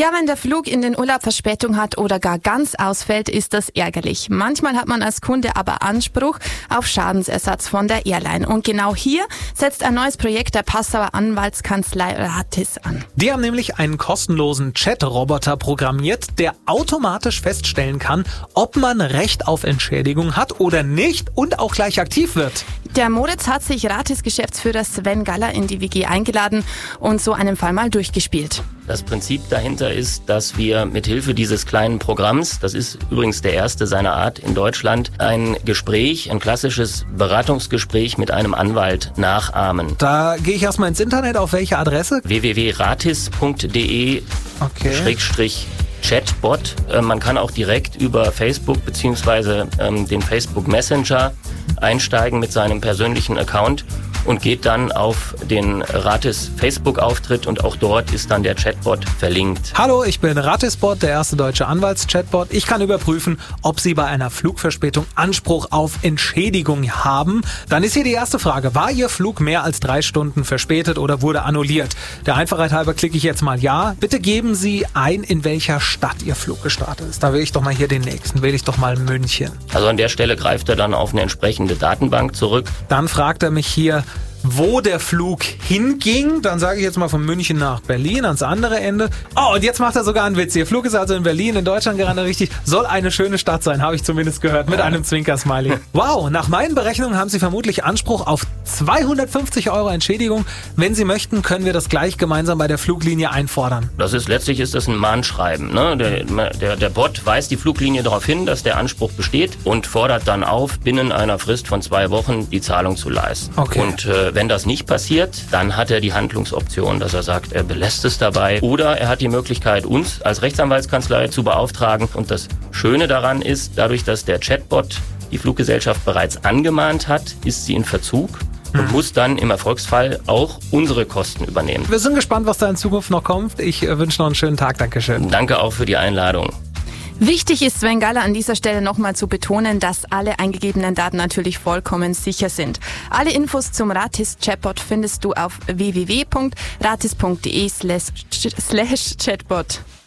Ja, wenn der Flug in den Urlaub Verspätung hat oder gar ganz ausfällt, ist das ärgerlich. Manchmal hat man als Kunde aber Anspruch auf Schadensersatz von der Airline. Und genau hier setzt ein neues Projekt der Passauer Anwaltskanzlei Ratis an. Die haben nämlich einen kostenlosen Chat-Roboter programmiert, der automatisch feststellen kann, ob man Recht auf Entschädigung hat oder nicht und auch gleich aktiv wird. Der Moritz hat sich Ratis-Geschäftsführer Sven Galler in die WG eingeladen und so einen Fall mal durchgespielt. Das Prinzip dahinter ist, dass wir mit Hilfe dieses kleinen Programms, das ist übrigens der erste seiner Art in Deutschland, ein klassisches Beratungsgespräch mit einem Anwalt nachahmen. Da gehe ich erstmal ins Internet. Auf welche Adresse? www.ratis.de/Chatbot. Man kann auch direkt über Facebook bzw. den Facebook Messenger einsteigen mit seinem persönlichen Account und geht dann auf den Ratis Facebook-Auftritt und auch dort ist dann der Chatbot verlinkt. Hallo, ich bin Ratisbot, der erste deutsche Anwaltschatbot. Ich kann überprüfen, ob Sie bei einer Flugverspätung Anspruch auf Entschädigung haben. Dann ist hier die erste Frage. War Ihr Flug mehr als 3 Stunden verspätet oder wurde annulliert? Der Einfachheit halber klicke ich jetzt mal Ja. Bitte geben Sie ein, in welcher Stadt Ihr Flug gestartet ist. Da wähle ich doch mal hier den nächsten. Wähle ich doch mal München. Also an der Stelle greift er dann auf eine entsprechende Datenbank zurück. Dann fragt er mich hier, wo der Flug hinging. Dann sage ich jetzt mal von München nach Berlin, ans andere Ende. Oh, und jetzt macht er sogar einen Witz. Ihr Flug ist also in Berlin, in Deutschland gerade richtig. Soll eine schöne Stadt sein, habe ich zumindest gehört, mit einem Zwinker-Smiley. Wow, nach meinen Berechnungen haben Sie vermutlich Anspruch auf 250 € Entschädigung. Wenn Sie möchten, können wir das gleich gemeinsam bei der Fluglinie einfordern. Letztlich ist das ein Mahnschreiben. Ne? Der Bot weist die Fluglinie darauf hin, dass der Anspruch besteht und fordert dann auf, binnen einer Frist von 2 Wochen die Zahlung zu leisten. Okay. Und wenn das nicht passiert, dann hat er die Handlungsoption, dass er sagt, er belässt es dabei oder er hat die Möglichkeit, uns als Rechtsanwaltskanzlei zu beauftragen. Und das Schöne daran ist, dadurch, dass der Chatbot die Fluggesellschaft bereits angemahnt hat, ist sie in Verzug und muss dann im Erfolgsfall auch unsere Kosten übernehmen. Wir sind gespannt, was da in Zukunft noch kommt. Ich wünsche noch einen schönen Tag. Dankeschön. Danke auch für die Einladung. Wichtig ist Sven Galler an dieser Stelle nochmal zu betonen, dass alle eingegebenen Daten natürlich vollkommen sicher sind. Alle Infos zum Ratis-Chatbot findest du auf www.ratis.de/Chatbot.